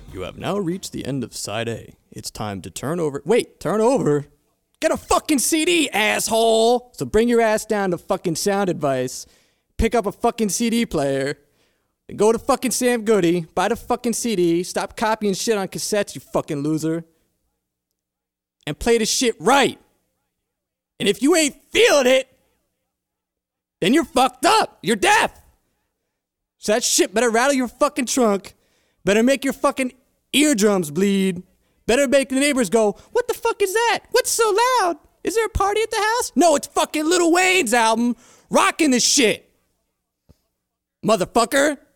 You have now reached the end of side A. It's time to turn over. Wait, turn over? Get a fucking CD, asshole! So bring your ass down to fucking Sound Advice, pick up a fucking CD player, and go to fucking Sam Goody, buy the fucking CD, stop copying shit on cassettes, you fucking loser, and play the shit right. And if you ain't feeling it, then you're fucked up. You're deaf. So that shit better rattle your fucking trunk, better make your fucking eardrums bleed, better make the neighbors go, what the fuck is that? What's so loud? Is there a party at the house? No, it's fucking Lil Wayne's album, rocking this shit. Motherfucker.